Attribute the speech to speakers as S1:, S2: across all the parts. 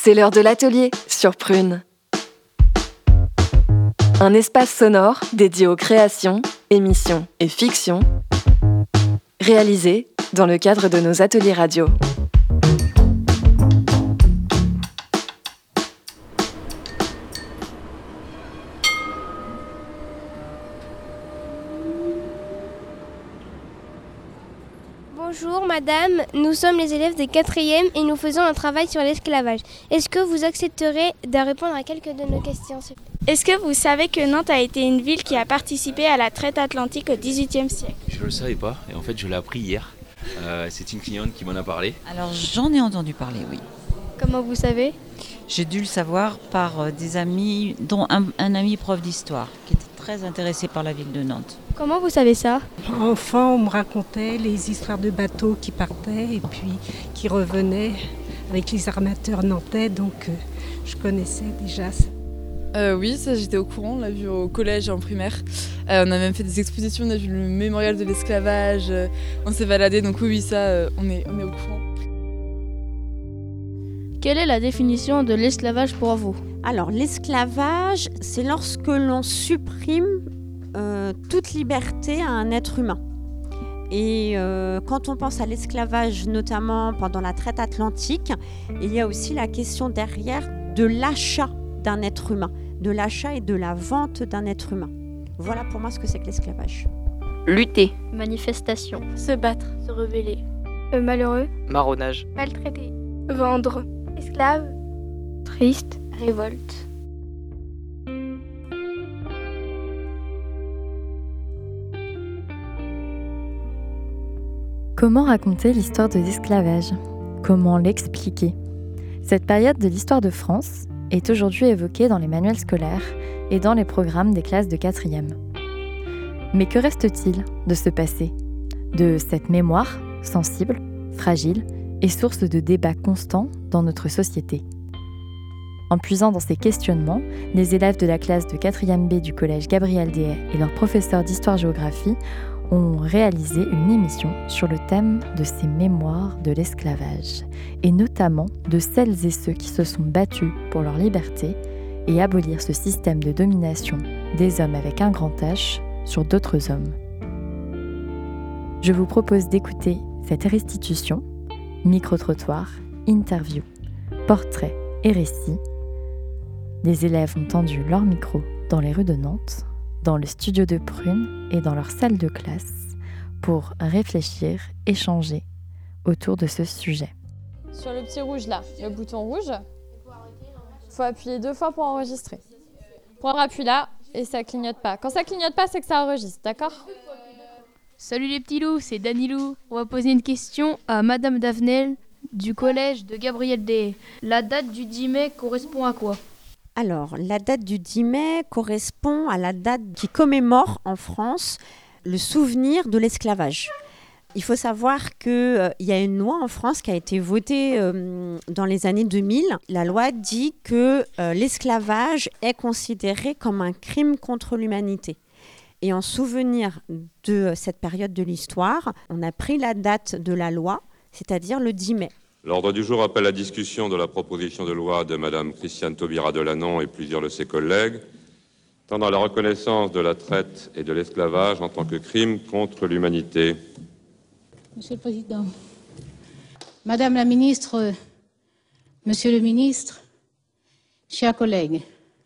S1: C'est l'heure de l'atelier sur Prune. Un espace sonore dédié aux créations, émissions et fictions réalisées dans le cadre de nos ateliers radio.
S2: Bonjour madame, nous sommes les élèves des 4e et nous faisons un travail sur l'esclavage. Est-ce que vous accepterez de répondre à quelques de nos questions ?
S3: Est-ce que vous savez que Nantes a été une ville qui a participé à la traite atlantique au XVIIIe siècle ?
S4: Je ne le savais pas et en fait je l'ai appris hier. C'est une cliente qui m'en a parlé.
S5: Alors j'en ai entendu parler, oui.
S2: Comment vous savez ?
S5: J'ai dû le savoir par des amis, dont un ami prof d'histoire qui était très intéressé par la ville de Nantes.
S2: Comment vous savez ça ?
S6: Enfant, on me racontait les histoires de bateaux qui partaient et puis qui revenaient avec les armateurs nantais, donc je connaissais déjà ça.
S7: Oui, ça j'étais au courant, on l'a vu au collège et en primaire. On a même fait des expositions, on a vu le mémorial de l'esclavage, on s'est baladé, donc oui, ça, on est au courant.
S8: Quelle est la définition de l'esclavage pour vous ?
S9: Alors, l'esclavage, c'est lorsque l'on supprime toute liberté à un être humain. Et quand on pense à l'esclavage, notamment pendant la traite atlantique, il y a aussi la question derrière de l'achat d'un être humain, de l'achat et de la vente d'un être humain. Voilà pour moi ce que c'est que l'esclavage.
S10: Lutter.
S8: Manifestation.
S10: Se battre.
S8: Se rebeller.
S2: Malheureux.
S11: Marronnage.
S2: Maltraité. Vendre. Esclave. Triste.
S8: Révolte.
S12: Comment raconter l'histoire de l'esclavage ? Comment l'expliquer ? Cette période de l'histoire de France est aujourd'hui évoquée dans les manuels scolaires et dans les programmes des classes de 4e. Mais que reste-t-il de ce passé ? De cette mémoire sensible, fragile et source de débats constants dans notre société ? En puisant dans ces questionnements, les élèves de la classe de 4e B du collège Gabriel Dehaye et leur professeur d'histoire-géographie ont réalisé une émission sur le thème de ces mémoires de l'esclavage, et notamment de celles et ceux qui se sont battus pour leur liberté et abolir ce système de domination des hommes avec un grand H sur d'autres hommes. Je vous propose d'écouter cette restitution, micro-trottoir, interview, portrait et récit. Les élèves ont tendu leur micro dans les rues de Nantes, dans le studio de Prune et dans leur salle de classe pour réfléchir, échanger autour de ce sujet.
S13: Sur le petit rouge là, le bouton rouge, il faut appuyer 2 fois pour enregistrer. Prendre appui là et ça clignote pas. Quand ça clignote pas, c'est que ça enregistre, d'accord ?
S8: Salut les petits loups, c'est Danilou. On va poser une question à Madame Davenel du collège de Gabriel Dehaye. La date du 10 mai correspond à quoi ?
S9: Alors, la date du 10 mai correspond à la date qui commémore en France le souvenir de l'esclavage. Il faut savoir qu'il y a une loi en France qui a été votée dans les années 2000. La loi dit que l'esclavage est considéré comme un crime contre l'humanité. Et en souvenir de cette période de l'histoire, on a pris la date de la loi, c'est-à-dire le 10 mai.
S14: L'ordre du jour appelle la discussion de la proposition de loi de Mme Christiane Taubira Delannon et plusieurs de ses collègues, tendant à la reconnaissance de la traite et de l'esclavage en tant que crime contre l'humanité.
S15: Monsieur le Président, Madame la Ministre, Monsieur le Ministre, chers collègues,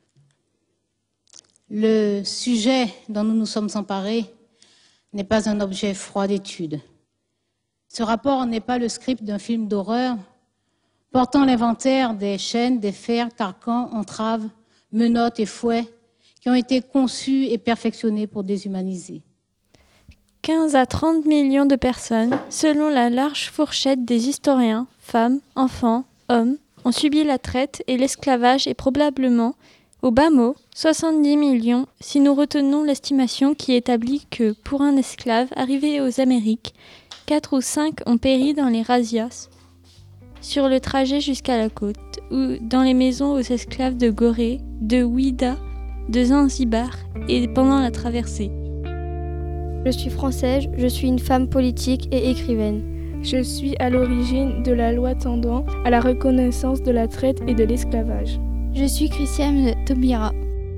S15: le sujet dont nous nous sommes emparés n'est pas un objet froid d'étude. Ce rapport n'est pas le script d'un film d'horreur portant l'inventaire des chaînes, des fers, carcans, entraves, menottes et fouets qui ont été conçus et perfectionnés pour déshumaniser.
S3: 15 à 30 millions de personnes, selon la large fourchette des historiens, femmes, enfants, hommes, ont subi la traite et l'esclavage et probablement, au bas mot, 70 millions si nous retenons l'estimation qui établit que, pour un esclave arrivé aux Amériques, 4 ou 5 ont péri dans les razzias, sur le trajet jusqu'à la côte, ou dans les maisons aux esclaves de Gorée, de Ouidah, de Zanzibar et pendant la traversée.
S2: Je suis française, je suis une femme politique et écrivaine.
S10: Je suis à l'origine de la loi tendant à la reconnaissance de la traite et de l'esclavage.
S11: Je suis Christiane Taubira.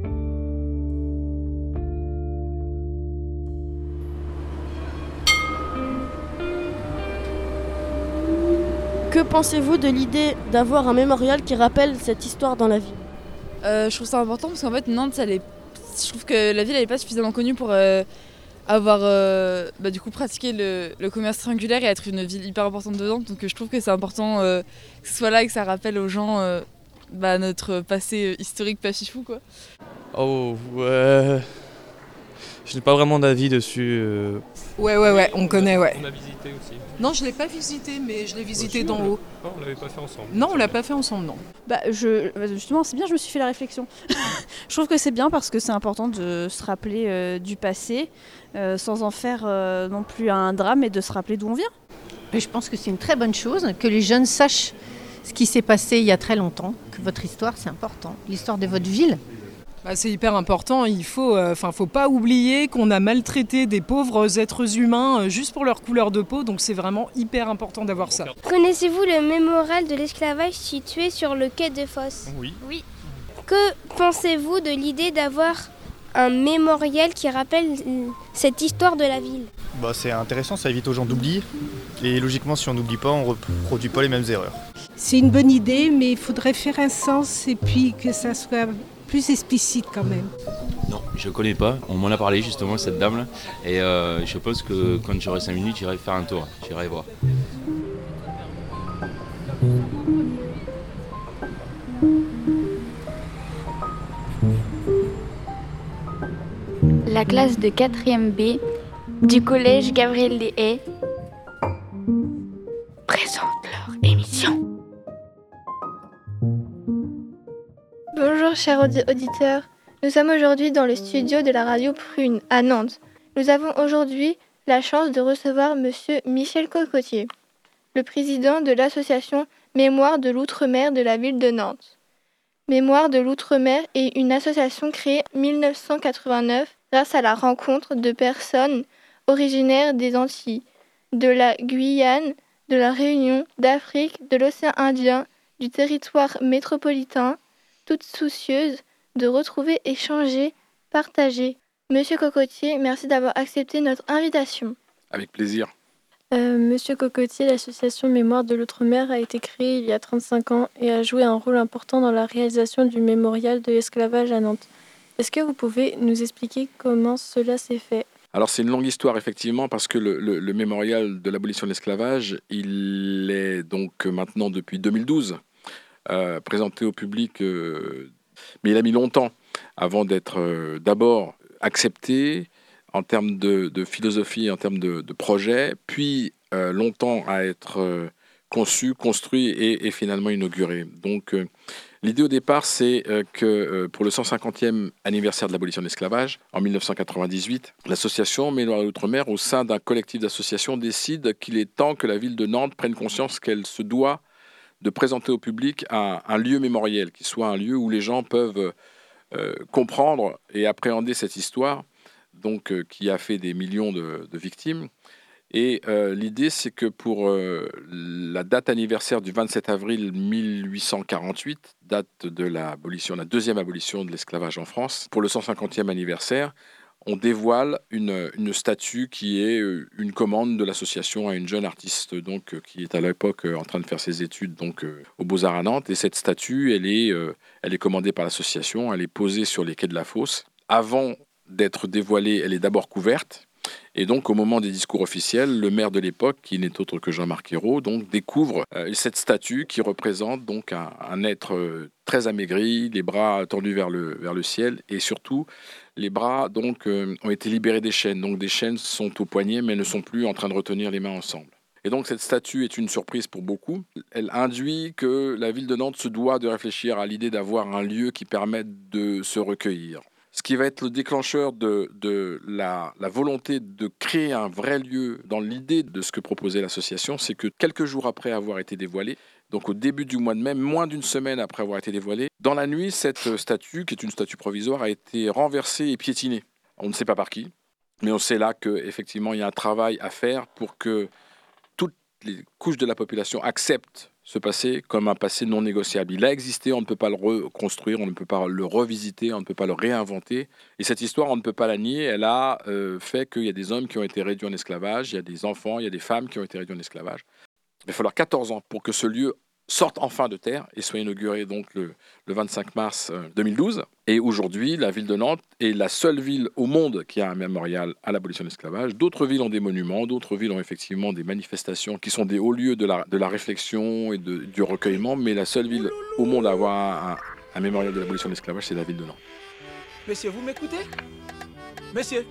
S16: Que pensez-vous de l'idée d'avoir un mémorial qui rappelle cette histoire dans la ville ?
S7: Je trouve ça important parce qu'en fait Nantes, je trouve que la ville n'est pas suffisamment connue pour avoir du coup pratiqué le commerce triangulaire et être une ville hyper importante dedans. Donc je trouve que c'est important que ce soit là et que ça rappelle aux gens notre passé historique pas fifou quoi.
S17: Oh ouais. Je n'ai pas vraiment d'avis dessus.
S18: Ouais, on connaît, ouais.
S17: On a visité aussi.
S18: Non, je ne l'ai pas visité, mais je l'ai visité d'en haut.
S17: Non, on ne l'avait pas fait ensemble.
S18: Non, on ne l'a pas fait ensemble, non.
S19: Justement, c'est bien, je me suis fait la réflexion. Je trouve que c'est bien parce que c'est important de se rappeler du passé, sans en faire non plus un drame, et de se rappeler d'où on vient.
S20: Mais je pense que c'est une très bonne chose, que les jeunes sachent ce qui s'est passé il y a très longtemps, que votre histoire, c'est important, l'histoire de votre ville.
S18: C'est hyper important, il faut pas oublier qu'on a maltraité des pauvres êtres humains juste pour leur couleur de peau, donc c'est vraiment hyper important d'avoir ça.
S2: Connaissez-vous le mémorial de l'esclavage situé sur le quai de Fosse ?
S17: Oui.
S2: Que pensez-vous de l'idée d'avoir un mémorial qui rappelle cette histoire de la ville ?
S21: C'est intéressant, ça évite aux gens d'oublier. Et logiquement, si on n'oublie pas, on ne reproduit pas les mêmes erreurs.
S6: C'est une bonne idée, mais il faudrait faire un sens et puis que ça soit plus explicite quand même.
S4: Non, je connais pas. On m'en a parlé justement, cette dame-là. Et je pense que quand j'aurai 5 minutes, j'irai faire un tour. J'irai voir.
S11: La classe de 4e B du collège Gabriel des Haies présente leur émission.
S22: Bonjour chers auditeurs, nous sommes aujourd'hui dans le studio de la radio Prune à Nantes. Nous avons aujourd'hui la chance de recevoir monsieur Michel Cocotier, le président de l'association Mémoire de l'Outre-mer de la ville de Nantes. Mémoire de l'Outre-mer est une association créée en 1989 grâce à la rencontre de personnes originaires des Antilles, de la Guyane, de la Réunion, d'Afrique, de l'océan Indien, du territoire métropolitain, toutes soucieuses de retrouver, échanger, partager. Monsieur Cocotier, merci d'avoir accepté notre invitation.
S23: Avec plaisir.
S22: Monsieur Cocotier, l'association Mémoire de l'Outre-mer a été créée il y a 35 ans et a joué un rôle important dans la réalisation du mémorial de l'esclavage à Nantes. Est-ce que vous pouvez nous expliquer comment cela s'est fait ?
S23: Alors c'est une longue histoire effectivement parce que le mémorial de l'abolition de l'esclavage, il est donc maintenant depuis 2012 présenté au public, mais il a mis longtemps avant d'être d'abord accepté en termes de philosophie, en termes de projet, puis longtemps à être conçu, construit et finalement inauguré. Donc l'idée au départ, c'est que pour le 150e anniversaire de l'abolition de l'esclavage, en 1998, l'association Mémoire de l'Outre-mer, au sein d'un collectif d'associations, décide qu'il est temps que la ville de Nantes prenne conscience qu'elle se doit de présenter au public un lieu mémoriel, qui soit un lieu où les gens peuvent comprendre et appréhender cette histoire, donc qui a fait des millions de victimes. Et l'idée, c'est que pour la date anniversaire du 27 avril 1848, date de la deuxième abolition de l'esclavage en France, pour le 150e anniversaire, on dévoile une statue qui est une commande de l'association à une jeune artiste donc, qui est à l'époque en train de faire ses études donc, aux Beaux-Arts à Nantes. Et cette statue, elle est commandée par l'association, elle est posée sur les quais de la Fosse. Avant d'être dévoilée, elle est d'abord couverte. Et donc, au moment des discours officiels, le maire de l'époque, qui n'est autre que Jean-Marc Ayrault, donc découvre cette statue qui représente donc un être très amaigri, les bras tendus vers le ciel, et surtout les bras donc ont été libérés des chaînes. Donc des chaînes sont aux poignets, mais ne sont plus en train de retenir les mains ensemble. Et donc cette statue est une surprise pour beaucoup. Elle induit que la ville de Nantes se doit de réfléchir à l'idée d'avoir un lieu qui permette de se recueillir. Ce qui va être le déclencheur de la volonté de créer un vrai lieu dans l'idée de ce que proposait l'association, c'est que quelques jours après avoir été dévoilée, donc au début du mois de mai, moins d'une semaine après avoir été dévoilée, dans la nuit, cette statue, qui est une statue provisoire, a été renversée et piétinée. On ne sait pas par qui, mais on sait là qu'effectivement, il y a un travail à faire pour que toutes les couches de la population acceptent ce passé comme un passé non négociable. Il a existé, on ne peut pas le reconstruire, on ne peut pas le revisiter, on ne peut pas le réinventer. Et cette histoire, on ne peut pas la nier. Elle a fait qu'il y a des hommes qui ont été réduits en esclavage, il y a des enfants, il y a des femmes qui ont été réduits en esclavage. Il va falloir 14 ans pour que ce lieu sorte enfin de terre et soit inauguré donc le 25 mars 2012. Et aujourd'hui, la ville de Nantes est la seule ville au monde qui a un mémorial à l'abolition de l'esclavage. D'autres villes ont des monuments, d'autres villes ont effectivement des manifestations qui sont des hauts lieux de la réflexion et du recueillement, mais la seule ville au monde à avoir un mémorial de l'abolition de l'esclavage, c'est la ville de Nantes.
S1: Monsieur, vous m'écoutez? Monsieur,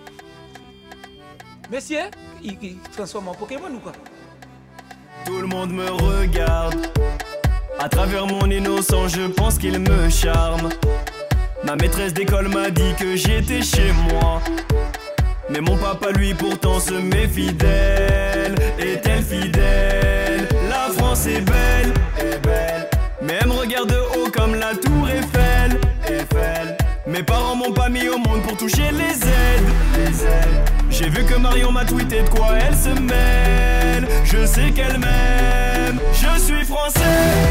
S1: il transforme en Pokémon ou quoi?
S5: Tout le monde me regarde. À travers mon innocence, je pense qu'il me charme. Ma maîtresse d'école m'a dit que j'étais chez moi. Mais mon papa, lui, pourtant se met fidèle. Est-elle fidèle? La France est belle, mais elle me regarde de haut comme la tour Eiffel. Mes parents m'ont pas mis au monde pour toucher les aides. J'ai vu que Marion m'a tweeté de quoi elle se mêle. Je sais qu'elle m'aime, je suis français.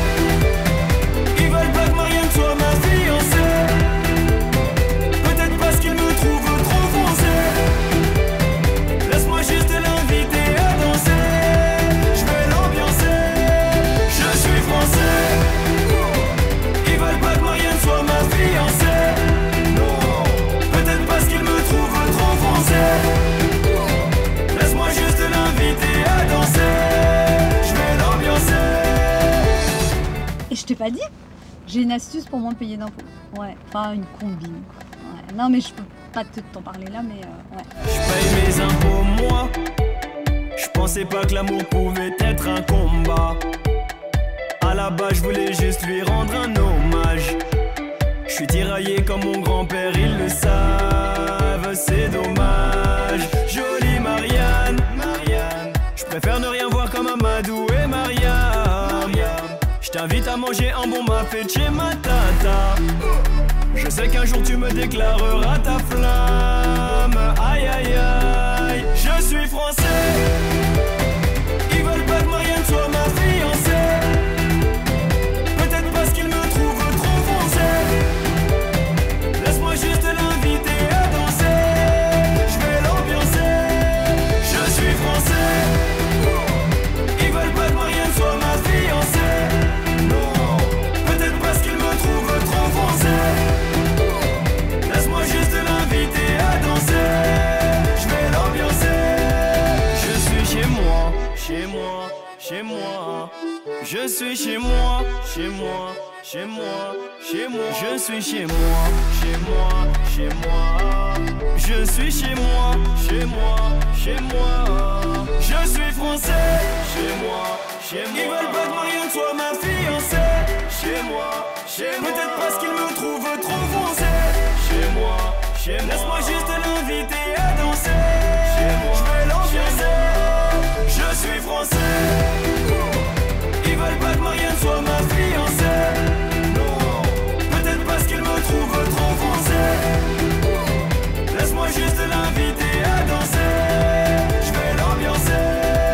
S5: Ils veulent pas que Marianne soit ma fiancée. Peut-être parce qu'ils me trouvent trop foncé. Laisse-moi juste l'inviter à danser. Je vais l'ambiancer. Je suis français. Ils veulent pas que Marianne soit ma fiancée. Non, peut-être parce qu'ils me trouvent trop foncé. Laisse-moi juste l'inviter à danser. Je vais l'ambiancer.
S12: Et je t'ai pas dit? J'ai une astuce pour moins payer d'impôts. Ouais, enfin une combine quoi. Ouais. Non mais je peux pas t'en parler là mais ouais.
S5: Je paye mes impôts moi. Je pensais pas que l'amour pouvait être un combat. À la base je voulais juste lui rendre un hommage. Je suis tiraillé comme mon grand-père, ils le savent, c'est dommage. Jolie Marianne, je préfère ne rien voir comme Amadou et Mariam. Je t'invite à manger un bon mafé chez ma tata. Je sais qu'un jour tu me déclareras ta flamme. Aïe aïe aïe, je suis français. Ils veulent pas que Marianne soit ma fiancée. Peut-être parce qu'ils me trouvent trop foncé. Laisse-moi juste l'inviter à danser. Je vais l'ambiancer. Je suis français. Ils veulent pas que Marianne soit ma fiancée. Non, peut-être parce qu'ils me trouvent trop foncé. Laisse-moi juste l'inviter à danser. Je vais l'ambiancer. Je suis chez moi, chez moi, chez moi. Je suis chez moi, chez moi, chez moi, chez moi. Je suis chez moi, chez moi, chez moi. Je suis chez moi, chez moi, chez moi. Je suis français, chez moi, chez moi. Ils veulent pas que Marianne soit ma fiancée. Chez moi, chez moi. Peut-être parce qu'ils me trouvent trop foncé. Chez moi, chez moi. Laisse-moi juste l'inviter à danser. Chez moi, je vais l'ambiancer. Je suis français. Ils veulent pas que Marianne soit ma fiancée. Non, peut-être parce qu'ils me trouvent trop foncé. Laisse-moi juste l'inviter à danser. Je vais l'ambiancer.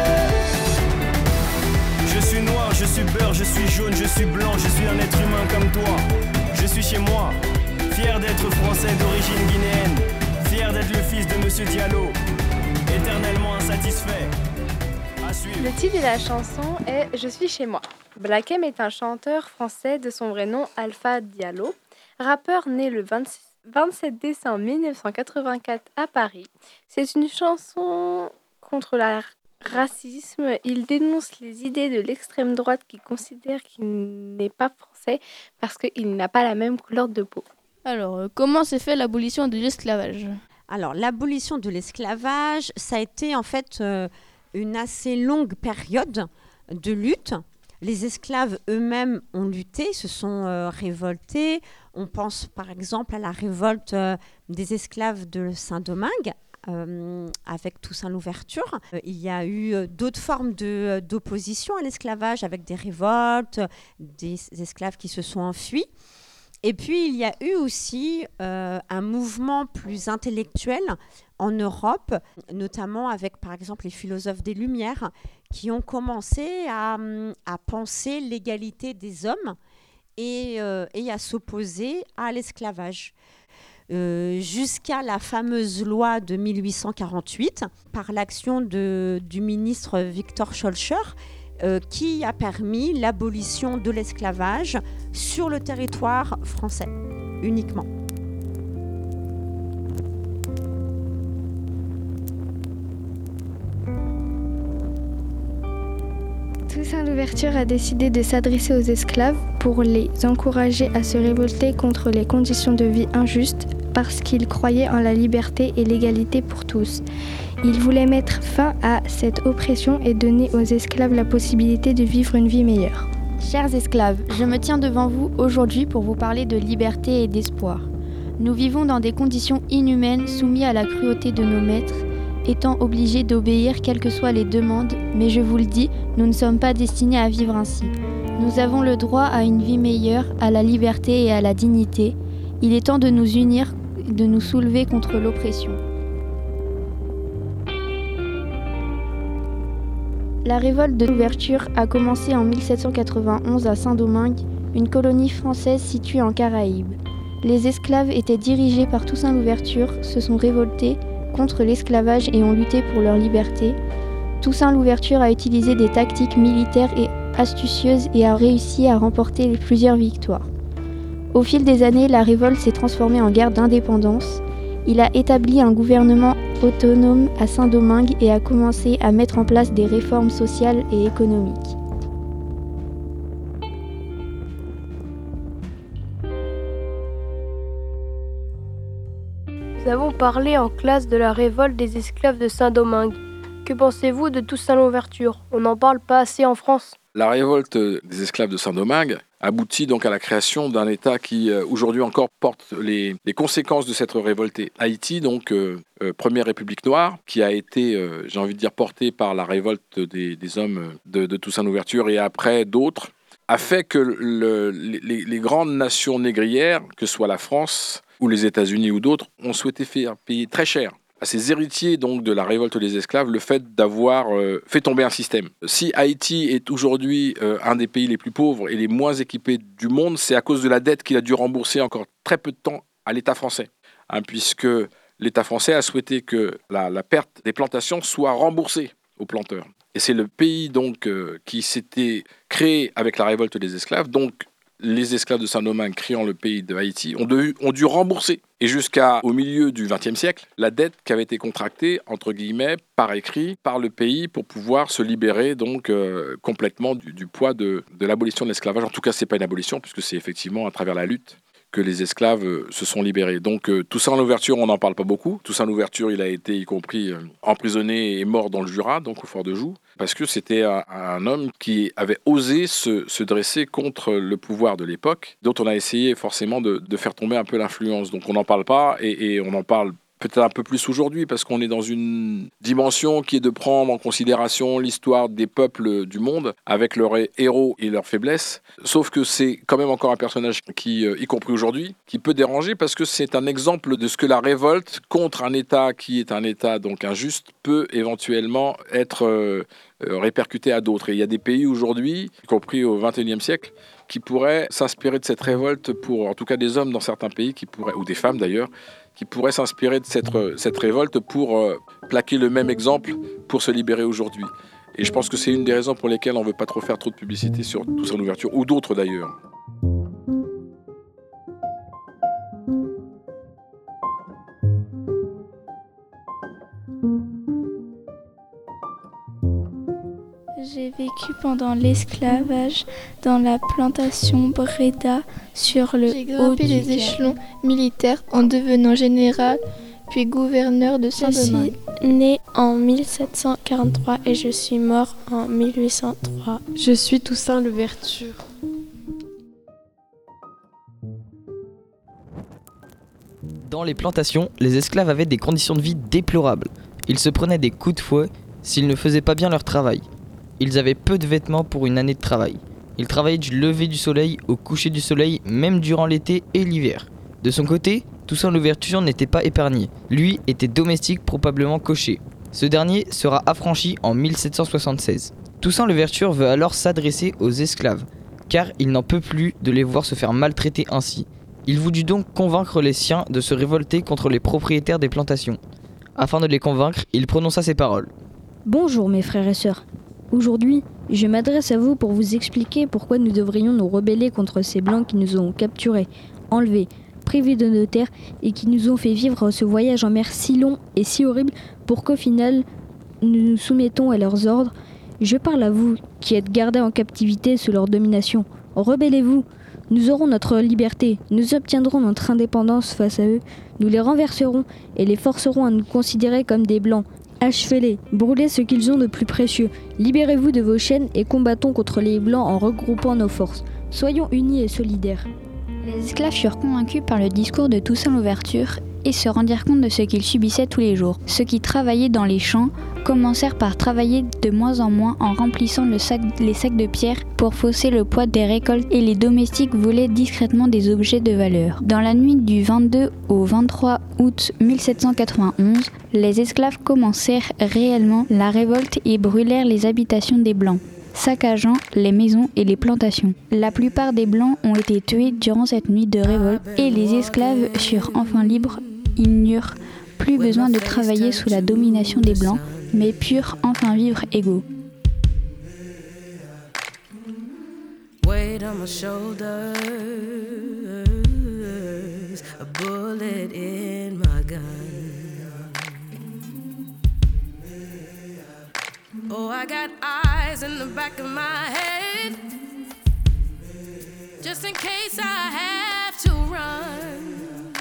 S5: Je suis noir, je suis beurre, je suis jaune, je suis blanc, je suis un être humain comme toi. Je suis chez moi, fier d'être français d'origine guinéenne, fier d'être le fils de Monsieur Diallo, éternellement insatisfait.
S24: Le titre de la chanson est « Je suis chez moi ». Black M est un chanteur français de son vrai nom Alpha Diallo, rappeur né le 27 décembre 1984 à Paris. C'est une chanson contre le racisme. Il dénonce les idées de l'extrême droite qui considère qu'il n'est pas français parce qu'il n'a pas la même couleur de peau.
S8: Alors, comment s'est fait l'abolition de l'esclavage?
S9: Alors, l'abolition de l'esclavage, ça a été en fait une assez longue période de lutte. Les esclaves eux-mêmes ont lutté, se sont révoltés. On pense par exemple à la révolte des esclaves de Saint-Domingue avec Toussaint Louverture. Il y a eu d'autres formes d'opposition à l'esclavage avec des révoltes, des esclaves qui se sont enfuis. Et puis, il y a eu aussi un mouvement plus intellectuel en Europe, notamment avec par exemple les philosophes des Lumières, qui ont commencé à penser l'égalité des hommes et à s'opposer à l'esclavage. Jusqu'à la fameuse loi de 1848, par l'action du ministre Victor Schœlcher, qui a permis l'abolition de l'esclavage sur le territoire français uniquement.
S22: Toussaint Louverture a décidé de s'adresser aux esclaves pour les encourager à se révolter contre les conditions de vie injustes parce qu'il croyait en la liberté et l'égalité pour tous. Il voulait mettre fin à cette oppression et donner aux esclaves la possibilité de vivre une vie meilleure.
S11: Chers esclaves, je me tiens devant vous aujourd'hui pour vous parler de liberté et d'espoir. Nous vivons dans des conditions inhumaines, soumis à la cruauté de nos maîtres, étant obligés d'obéir quelles que soient les demandes, mais je vous le dis, nous ne sommes pas destinés à vivre ainsi. Nous avons le droit à une vie meilleure, à la liberté et à la dignité. Il est temps de nous unir, de nous soulever contre l'oppression. La révolte de Louverture a commencé en 1791 à Saint-Domingue, une colonie française située en Caraïbes. Les esclaves étaient dirigés par Toussaint Louverture, se sont révoltés contre l'esclavage et ont lutté pour leur liberté. Toussaint Louverture a utilisé des tactiques militaires et astucieuses et a réussi à remporter plusieurs victoires. Au fil des années, la révolte s'est transformée en guerre d'indépendance. Il a établi un gouvernement autonome à Saint-Domingue et a commencé à mettre en place des réformes sociales et économiques.
S8: Nous avons parlé en classe de la révolte des esclaves de Saint-Domingue. Que pensez-vous de Toussaint Louverture? On n'en parle pas assez en France.
S23: La révolte des esclaves de Saint-Domingue aboutit donc à la création d'un État qui aujourd'hui encore porte les conséquences de cette révolte. Haïti, donc première république noire, qui a été, j'ai envie de dire, portée par la révolte des hommes de Toussaint Louverture et après d'autres, a fait que les grandes nations négrières, que ce soit la France ou les États-Unis ou d'autres, ont souhaité faire payer très cher à ces héritiers donc de la révolte des esclaves le fait d'avoir fait tomber un système. Si Haïti est aujourd'hui un des pays les plus pauvres et les moins équipés du monde, c'est à cause de la dette qu'il a dû rembourser encore très peu de temps à l'État français, puisque l'État français a souhaité que la perte des plantations soit remboursée aux planteurs. Et c'est le pays donc qui s'était créé avec la révolte des esclaves, donc les esclaves de Saint-Domingue créant le pays de Haïti ont dû rembourser. Et jusqu'au milieu du XXe siècle, la dette qui avait été contractée, entre guillemets, par écrit, par le pays pour pouvoir se libérer donc complètement du poids de l'abolition de l'esclavage. En tout cas, ce n'est pas une abolition, puisque c'est effectivement à travers la lutte que les esclaves se sont libérés. Donc Toussaint Louverture, on n'en parle pas beaucoup. Toussaint Louverture, il a été y compris emprisonné et mort dans le Jura, donc au fort de Joux, parce que c'était un homme qui avait osé se dresser contre le pouvoir de l'époque, dont on a essayé forcément de faire tomber un peu l'influence. Donc on n'en parle pas et on en parle peut-être un peu plus aujourd'hui parce qu'on est dans une dimension qui est de prendre en considération l'histoire des peuples du monde avec leurs héros et leurs faiblesses. Sauf que c'est quand même encore un personnage qui, y compris aujourd'hui, qui peut déranger parce que c'est un exemple de ce que la révolte contre un État qui est un État donc injuste peut éventuellement être répercuté à d'autres. Et il y a des pays aujourd'hui, y compris au XXIe siècle, qui pourraient s'inspirer de cette révolte pour, en tout cas des hommes dans certains pays, qui pourraient, ou des femmes d'ailleurs, qui pourraient s'inspirer de cette révolte pour plaquer le même exemple pour se libérer aujourd'hui. Et je pense que c'est une des raisons pour lesquelles on ne veut pas trop faire trop de publicité sur Toussaint Louverture, ou d'autres d'ailleurs.
S10: J'ai vécu pendant l'esclavage dans la plantation Breda sur le
S22: J'ai grimpé les échelons militaires en devenant général puis gouverneur de Saint-Domingue.
S10: Je suis né en 1743 et je suis mort en 1803.
S3: Je suis Toussaint Louverture.
S13: Dans les plantations, les esclaves avaient des conditions de vie déplorables. Ils se prenaient des coups de fouet s'ils ne faisaient pas bien leur travail. Ils avaient peu de vêtements pour une année de travail. Ils travaillaient du lever du soleil au coucher du soleil, même durant l'été et l'hiver. De son côté, Toussaint Louverture n'était pas épargné. Lui était domestique, probablement cocher. Ce dernier sera affranchi en 1776. Toussaint Louverture veut alors s'adresser aux esclaves, car il n'en peut plus de les voir se faire maltraiter ainsi. Il voulut donc convaincre les siens de se révolter contre les propriétaires des plantations. Afin de les convaincre, il prononça ces paroles.
S7: Bonjour mes frères et sœurs. Aujourd'hui, je m'adresse à vous pour vous expliquer pourquoi nous devrions nous rebeller contre ces blancs qui nous ont capturés, enlevés, privés de nos terres et qui nous ont fait vivre ce voyage en mer si long et si horrible pour qu'au final, nous nous soumettons à leurs ordres. Je parle à vous qui êtes gardés en captivité sous leur domination. Rebellez-vous. Nous aurons notre liberté, nous obtiendrons notre indépendance face à eux, nous les renverserons et les forcerons à nous considérer comme des blancs. Achevez-les, brûlez ce qu'ils ont de plus précieux, libérez-vous de vos chaînes et combattons contre les blancs en regroupant nos forces. Soyons unis et solidaires.
S11: Les esclaves furent convaincus par le discours de Toussaint Louverture et se rendirent compte de ce qu'ils subissaient tous les jours. Ceux qui travaillaient dans les champs commencèrent par travailler de moins en moins en remplissant les sacs de pierre pour fausser le poids des récoltes et les domestiques volaient discrètement des objets de valeur. Dans la nuit du 22 au 23 août 1791, les esclaves commencèrent réellement la révolte et brûlèrent les habitations des Blancs, saccageant les maisons et les plantations. La plupart des Blancs ont été tués durant cette nuit de révolte et les esclaves furent enfin libres. Ils n'eurent plus besoin de travailler sous la domination des Blancs, mais purent enfin vivre égaux.
S14: Weight on my shoulders, a bullet in my gun. Oh, I got eyes in the back of my head, just in case I have to run.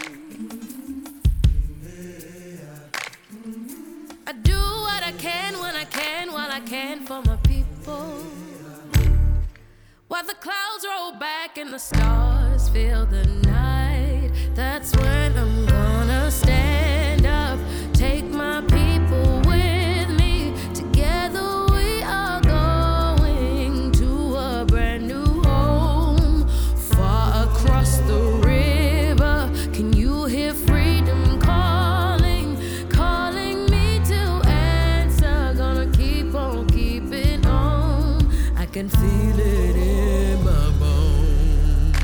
S14: I do what I can when I can, while I can for my people. While the clouds roll back and the stars fill the night, that's when I'm gonna stand up, take my people with me. Together we are going to a brand new home, far across the river. Can you hear freedom calling, calling me to answer? Gonna keep on keeping on, I can feel it in my bones.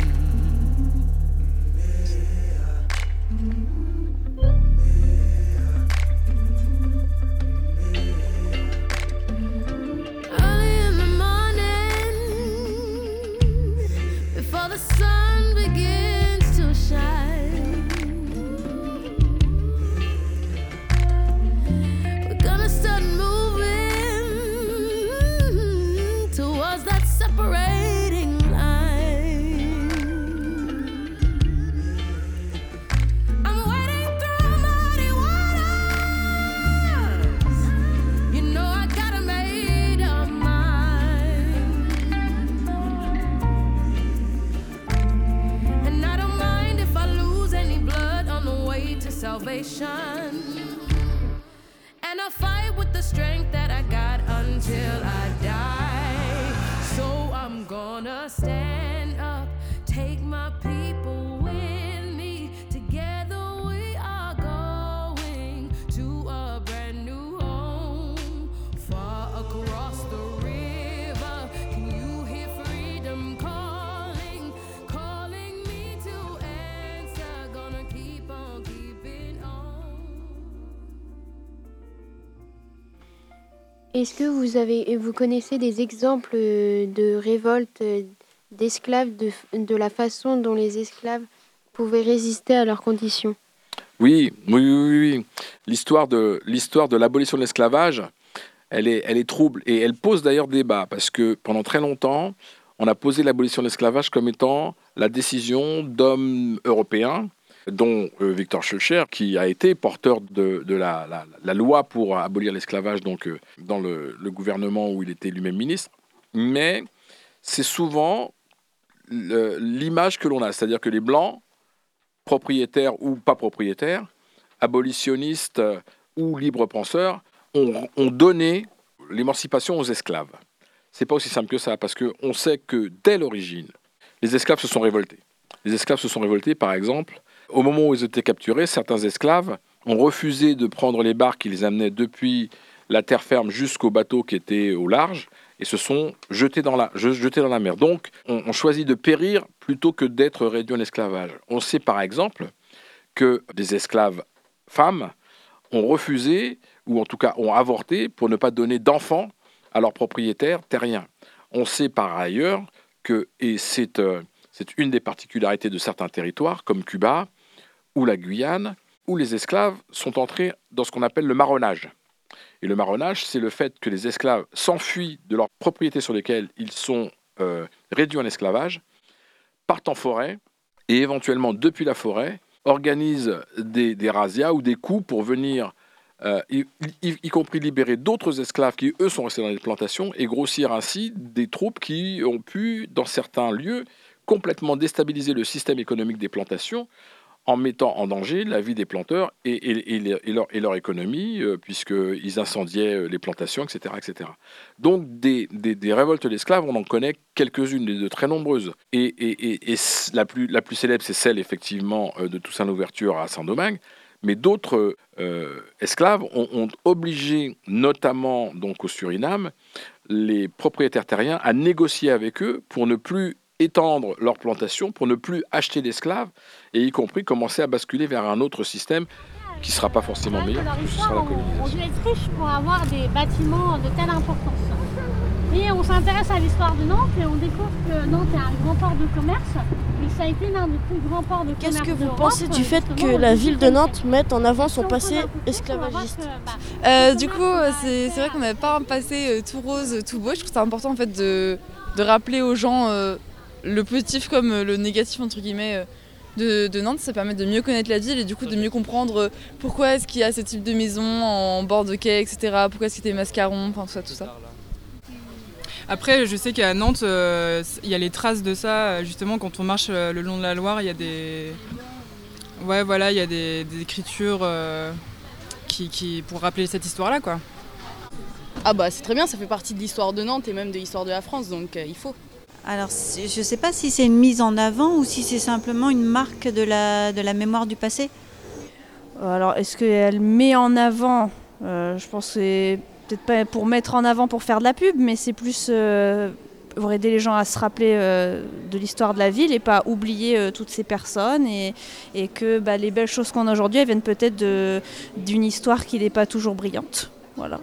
S14: Early in the morning, before the sun begins to shine, we're gonna start moving towards that separating line. I'm wading through muddy waters. You know I got a made up mind, and I don't mind if I lose any blood on the way to salvation. And I'll fight with the strength that I got until I die. So I'm gonna stand up, take my people with me. Together we are going to a brand new home, far across the river. Can you hear freedom calling, calling me to answer? Gonna keep on keeping on.
S2: Est-ce que vous connaissez des exemples de révoltes d'esclaves, de la façon dont les esclaves pouvaient résister à leurs conditions?
S23: Oui. L'histoire de l'abolition de l'esclavage, elle est trouble et elle pose d'ailleurs débat parce que pendant très longtemps, on a posé l'abolition de l'esclavage comme étant la décision d'hommes européens, dont Victor Schœlcher, qui a été porteur de la loi pour abolir l'esclavage donc, dans le gouvernement où il était lui-même ministre. Mais c'est souvent l'image que l'on a, c'est-à-dire que les Blancs, propriétaires ou pas propriétaires, abolitionnistes ou libres penseurs, ont donné l'émancipation aux esclaves. C'est pas aussi simple que ça, parce qu'on sait que dès l'origine, les esclaves se sont révoltés. Les esclaves se sont révoltés, par exemple, Au moment où ils étaient capturés, certains esclaves ont refusé de prendre les barques qui les amenaient depuis la terre ferme jusqu'au bateau qui était au large et se sont jetés dans la mer. Donc, on choisit de périr plutôt que d'être réduits en esclavage. On sait par exemple que des esclaves femmes ont refusé, ou en tout cas ont avorté, pour ne pas donner d'enfants à leurs propriétaires terriens. On sait par ailleurs que, et c'est une des particularités de certains territoires, comme Cuba ou la Guyane, où les esclaves sont entrés dans ce qu'on appelle le marronnage. Et le marronnage, c'est le fait que les esclaves s'enfuient de leurs propriétés sur lesquelles ils sont réduits en esclavage, partent en forêt, et éventuellement, depuis la forêt, organisent des razzias ou des coups pour venir, y compris libérer d'autres esclaves qui, eux, sont restés dans les plantations, et grossir ainsi des troupes qui ont pu, dans certains lieux, complètement déstabiliser le système économique des plantations, en mettant en danger la vie des planteurs et leur économie, puisqu'ils incendiaient les plantations, etc. etc. Donc des révoltes d'esclaves, on en connaît quelques-unes, de très nombreuses. Et la plus célèbre, c'est celle, effectivement, de Toussaint Louverture à Saint-Domingue, mais d'autres esclaves ont obligé, notamment donc au Suriname, les propriétaires terriens à négocier avec eux pour ne plus étendre leurs plantations, pour ne plus acheter d'esclaves, et y compris commencer à basculer vers un autre système qui ne sera pas forcément meilleur, que ce sera la colonisation.
S15: On doit être riche pour avoir des bâtiments de telle importance. Et on s'intéresse à l'histoire de Nantes et on découvre que Nantes est un grand port de commerce, mais ça a été l'un des plus grands ports de commerce.
S16: Qu'est-ce que vous pensez du fait que la ville de Nantes mette en avant son passé esclavagiste ?
S19: Du coup, c'est vrai qu'on n'avait pas un passé tout rose, tout beau. Je trouve que c'est important en fait de rappeler aux gens le positif comme le négatif entre guillemets de Nantes. Ça permet de mieux connaître la ville et du coup de mieux comprendre pourquoi est-ce qu'il y a ce type de maison en bord de quai, etc. Pourquoi est-ce qu'il y a des mascarons, enfin tout ça.
S18: Après, je sais qu'à Nantes, il y a les traces de ça. Justement, quand on marche le long de la Loire, il y a des écritures qui pour rappeler cette histoire-là, quoi.
S19: Ah bah c'est très bien, ça fait partie de l'histoire de Nantes et même de l'histoire de la France, donc il faut.
S20: Alors, je ne sais pas si c'est une mise en avant ou si c'est simplement une marque de la mémoire du passé.
S16: Alors, est-ce qu'elle met en avant je pense que c'est peut-être pas pour mettre en avant pour faire de la pub, mais c'est plus pour aider les gens à se rappeler de l'histoire de la ville et pas oublier toutes ces personnes et que les belles choses qu'on a aujourd'hui, elles viennent peut-être d'une histoire qui n'est pas toujours brillante. Voilà.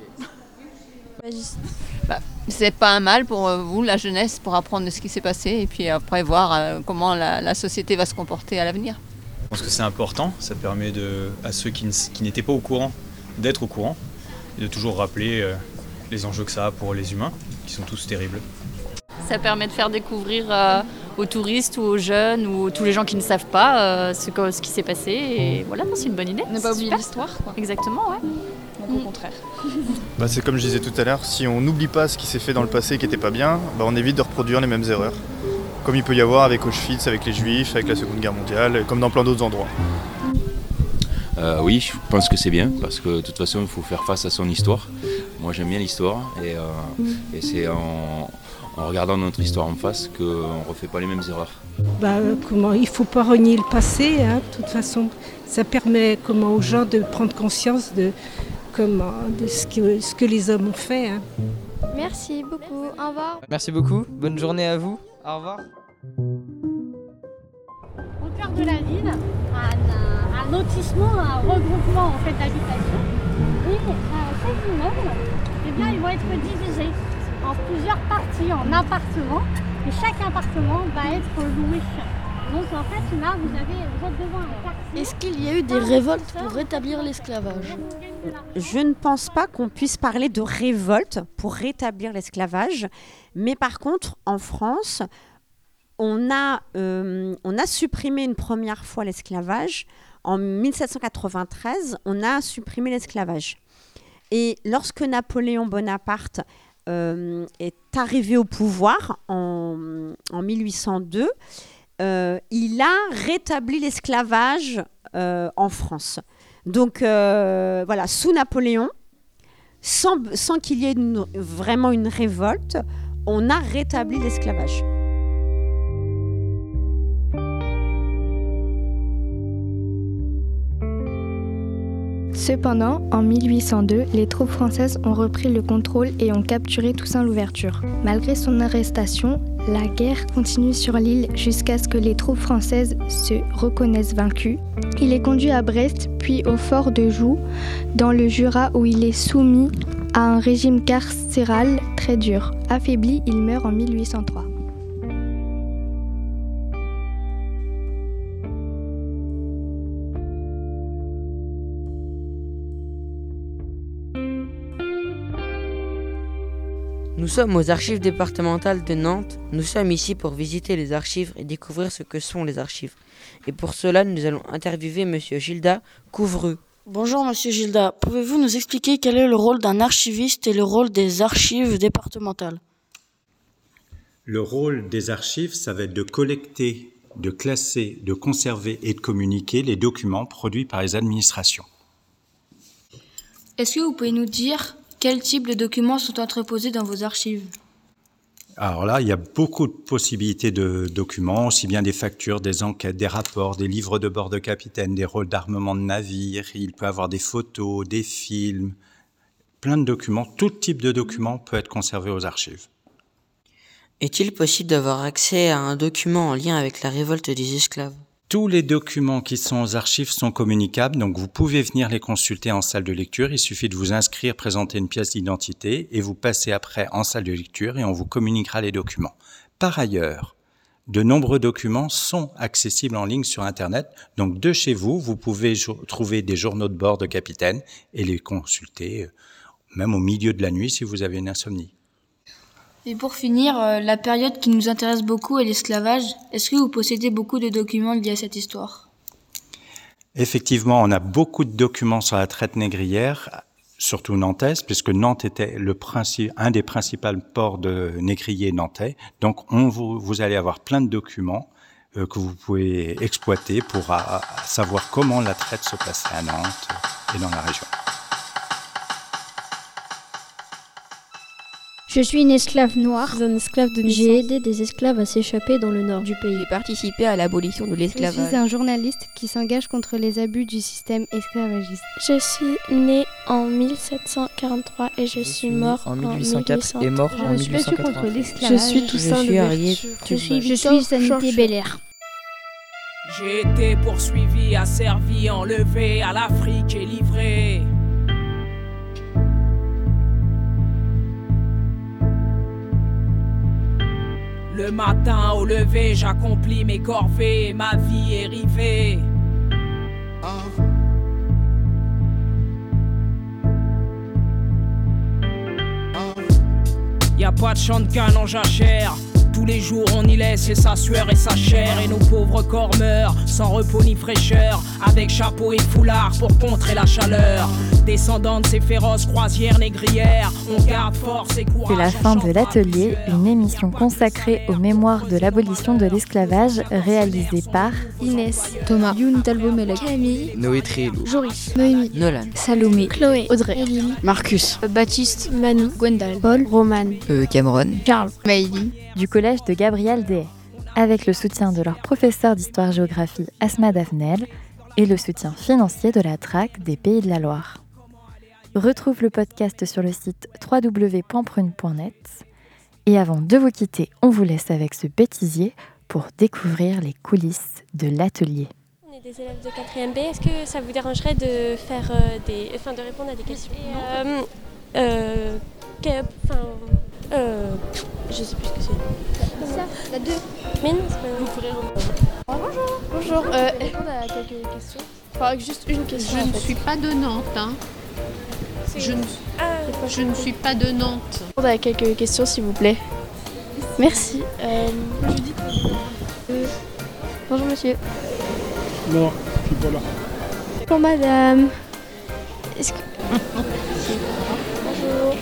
S25: C'est pas un mal pour vous, la jeunesse, pour apprendre de ce qui s'est passé et puis après voir comment la société va se comporter à l'avenir.
S26: Je pense que c'est important, ça permet à ceux qui n'étaient pas au courant d'être au courant et de toujours rappeler les enjeux que ça a pour les humains, qui sont tous terribles.
S25: Ça permet de faire découvrir aux touristes ou aux jeunes ou tous les gens qui ne savent pas ce qui s'est passé et voilà, c'est une bonne idée.
S19: Ne pas oublier l'histoire, quoi.
S25: Exactement, ouais.
S19: Donc au contraire.
S21: C'est comme je disais tout à l'heure, si on n'oublie pas ce qui s'est fait dans le passé qui n'était pas bien, on évite de reproduire les mêmes erreurs. Comme il peut y avoir avec Auschwitz, avec les Juifs, avec la Seconde Guerre mondiale, comme dans plein d'autres endroits.
S4: Oui, je pense que c'est bien, parce que de toute façon, il faut faire face à son histoire. Moi, j'aime bien l'histoire, et c'est en regardant notre histoire en face qu'on ne refait pas les mêmes erreurs.
S6: Il ne faut pas renier le passé, de toute façon. Ça permet aux gens de prendre conscience de ce que les hommes ont fait.
S22: Merci beaucoup. Au revoir.
S13: Merci beaucoup. Bonne journée à vous. Au revoir.
S15: Au cœur de la ville, un lotissement, un regroupement d'habitation. Et ces immeubles, ils vont être divisés en plusieurs parties, en appartements. Et chaque appartement va être loué. Donc en fait, là, vous êtes devant un quartier.
S16: Est-ce qu'il y a eu des révoltes pour rétablir l'esclavage ?
S9: Je ne pense pas qu'on puisse parler de révolte pour rétablir l'esclavage. Mais par contre, en France, on a supprimé une première fois l'esclavage. En 1793, on a supprimé l'esclavage. Et lorsque Napoléon Bonaparte est arrivé au pouvoir en 1802, il a rétabli l'esclavage en France. Donc sous Napoléon, sans qu'il y ait vraiment une révolte, on a rétabli l'esclavage.
S11: Cependant, en 1802, les troupes françaises ont repris le contrôle et ont capturé Toussaint Louverture. Malgré son arrestation, la guerre continue sur l'île jusqu'à ce que les troupes françaises se reconnaissent vaincues. Il est conduit à Brest, puis au fort de Joux, dans le Jura, où il est soumis à un régime carcéral très dur. Affaibli, il meurt en 1803.
S1: Nous sommes aux archives départementales de Nantes. Nous sommes ici pour visiter les archives et découvrir ce que sont les archives. Et pour cela, nous allons interviewer Monsieur Gilda Couvreux.
S5: Bonjour Monsieur Gilda, pouvez-vous nous expliquer quel est le rôle d'un archiviste et le rôle des archives départementales ?
S8: Le rôle des archives, ça va être de collecter, de classer, de conserver et de communiquer les documents produits par les administrations.
S5: Est-ce que vous pouvez nous dire quel type de documents sont entreposés dans vos archives ?
S8: Alors là, il y a beaucoup de possibilités de documents, aussi bien des factures, des enquêtes, des rapports, des livres de bord de capitaine, des rôles d'armement de navires. Il peut y avoir des photos, des films, plein de documents. Tout type de document peut être conservé aux archives.
S1: Est-il possible d'avoir accès à un document en lien avec la révolte des esclaves ?
S8: Tous les documents qui sont aux archives sont communicables, donc vous pouvez venir les consulter en salle de lecture. Il suffit de vous inscrire, présenter une pièce d'identité et vous passez après en salle de lecture et on vous communiquera les documents. Par ailleurs, de nombreux documents sont accessibles en ligne sur Internet. Donc de chez vous, vous pouvez trouver des journaux de bord de capitaine et les consulter, même au milieu de la nuit si vous avez une insomnie.
S5: Et pour finir, la période qui nous intéresse beaucoup est l'esclavage. Est-ce que vous possédez beaucoup de documents liés à cette histoire ?
S8: Effectivement, on a beaucoup de documents sur la traite négrière, surtout nantaise, puisque Nantes était un des principaux ports de négriers nantais. Donc vous allez avoir plein de documents que vous pouvez exploiter pour savoir comment la traite se passait à Nantes et dans la région.
S7: Je suis une esclave noire. Un esclave de naissance. J'ai aidé des esclaves à s'échapper dans le nord du pays.
S12: J'ai participé à l'abolition de l'esclavage.
S11: Je suis un journaliste qui s'engage contre les abus du système esclavagiste.
S10: Je suis né en 1743 et je suis mort
S13: en 1804 et mort en 1880.
S3: Je suis Toussaint Louverture.
S7: Je suis Sanité Belair.
S17: J'ai été poursuivi, asservi, enlevé, à l'Afrique et livré. Le matin au lever, j'accomplis mes corvées, ma vie est rivée. Y a pas de champ de canne en jachère. Tous les jours on y laisse sa sueur et sa chair. Et nos pauvres corps meurent sans repos ni fraîcheur, avec chapeau et foulard pour contrer la chaleur. Descendants de ces féroces croisières négrières, on garde force et courage.
S24: C'est la fin de l'atelier, une émission consacrée aux mémoires de l'abolition de l'esclavage, réalisée par
S11: Inès, Thomas, Youn Talbot-Melek, Camille,
S13: Noé Trélo,
S11: Joris, Noémie,
S13: Nolan,
S11: Salomé, Chloé, Audrey,
S10: Éline,
S11: Marcus, Baptiste, Manu, Gwendal, Paul, Roman,
S13: Cameron,
S11: Charles, Maïli,
S24: du collège de Gabriel Dehaye, avec le soutien de leur professeur d'histoire-géographie Asma Davenel et le soutien financier de la DRAC des Pays de la Loire. Retrouve le podcast sur le site www.prune.net. Et avant de vous quitter, on vous laisse avec ce bêtisier pour découvrir les coulisses de l'atelier.
S27: On est des élèves de 4e B. Est-ce que ça vous dérangerait de faire de répondre à des questions je sais plus ce que c'est.
S10: Ça, la 2.
S27: Mais non, vous pourrez
S10: Bonjour. Bonjour. Répondre à quelques questions. Enfin, juste une question.
S28: Je ne suis pas de Nantes. Hein. Je ne suis pas de Nantes.
S10: Répondre à quelques questions, s'il vous plaît. Merci. Bonjour, monsieur.
S29: Non, je suis pas là.
S10: Bonjour, madame. Est-ce que... Bonjour.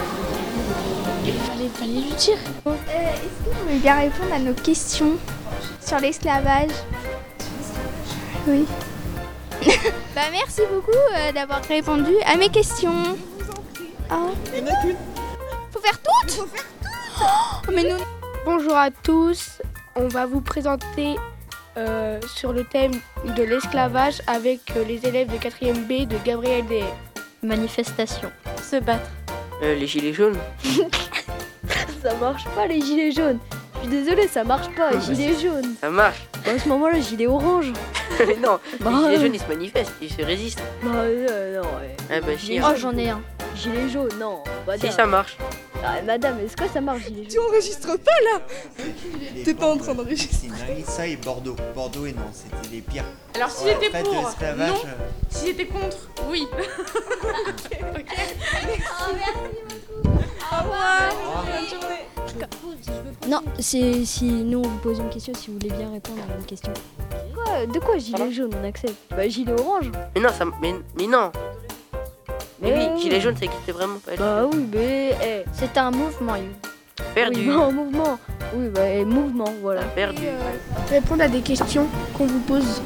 S10: Fallait lui dire.
S22: Est-ce que vous pouvez bien répondre à nos questions sur l'esclavage ? Oui. Merci beaucoup d'avoir répondu à mes questions.
S29: Il n'y en a qu'une.
S22: Faut faire toutes ? Mais nous...
S10: Bonjour à tous. On va vous présenter
S22: sur le thème de l'esclavage avec les élèves de 4e B de Gabriel D.
S11: Manifestation.
S12: Se battre.
S1: Les gilets jaunes.
S22: Ça marche pas les gilets jaunes. Je suis désolée, ça marche pas, les gilets jaunes.
S1: Ça marche.
S22: À ce moment-là, gilet orange.
S1: Mais non, les gilets jaunes ils se manifestent, ils se résistent.
S22: Non,
S1: Ah bah si.
S22: Oh, j'en ai un. Gilet jaune, non.
S1: Si ça marche.
S22: Ah, madame, est-ce que ça marche, gilet jaune?
S2: Tu enregistres pas là? T'es pas en train d'enregistrer.
S14: Ça et Bordeaux. Bordeaux et non, c'était les pires.
S28: Alors si j'étais pour, non.
S14: l'esclavage,
S28: Si j'étais contre, oui. Ok.
S22: Au revoir.
S7: Non, c'est si nous on vous pose une question, si vous voulez bien répondre à une question.
S22: Quoi? De quoi gilet jaune on accepte? Bah gilet orange.
S1: Mais non, mais non. Mais oui, gilet jaune ça existait vraiment pas.
S22: Bah oui, mais
S11: C'est un mouvement, You.
S1: Perdu.
S22: Oui, bah, un mouvement. Oui, bah mouvement, voilà.
S1: Perdu.
S22: Répondre à des questions qu'on vous pose.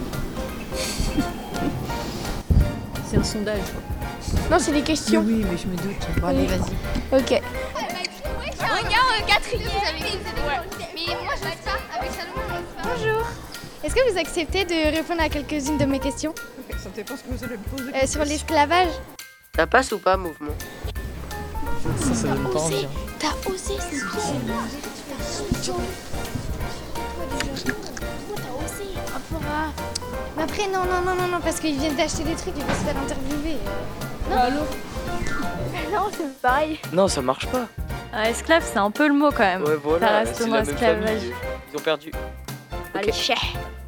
S28: C'est un sondage.
S22: Non, c'est des questions.
S28: Oui, mais je me doute. Bon, allez, vas-y.
S22: Ok.
S18: Regarde, quatrième, mais moi je sais pas, avec Salomon. Bonjour. Est-ce que vous acceptez de répondre à quelques-unes de mes questions?
S2: Ça dépend ce que vous allez me poser.
S18: Sur l'esclavage.
S1: Ça passe ou pas, mouvement?
S13: Ça donne pas envie.
S18: T'as osé, c'est bien. Mais après, non, parce qu'ils viennent d'acheter des trucs, ils vont se faire interviewer. Non,
S2: allô?
S22: Non, c'est pareil.
S1: Non, ça marche pas.
S24: Esclave, c'est un peu le mot quand même.
S1: Ouais, voilà,
S24: Ça reste
S1: c'est
S24: le
S1: la
S24: mot
S1: même
S24: esclavage.
S1: famille. Ils ont perdu.
S22: Allez, chais.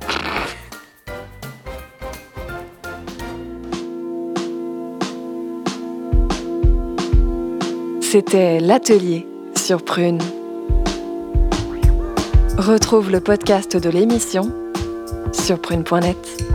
S24: C'était l'atelier sur Prune. Retrouve le podcast de l'émission sur prune.net.